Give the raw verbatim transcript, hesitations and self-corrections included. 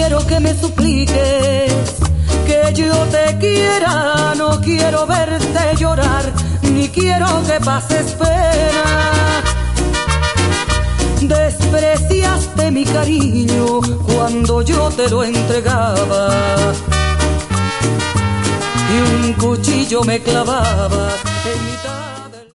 quiero que me supliques que yo te quiera, no quiero verte llorar, ni quiero que pases pena. Despreciaste mi cariño cuando yo te lo entregaba y un cuchillo me clavabas en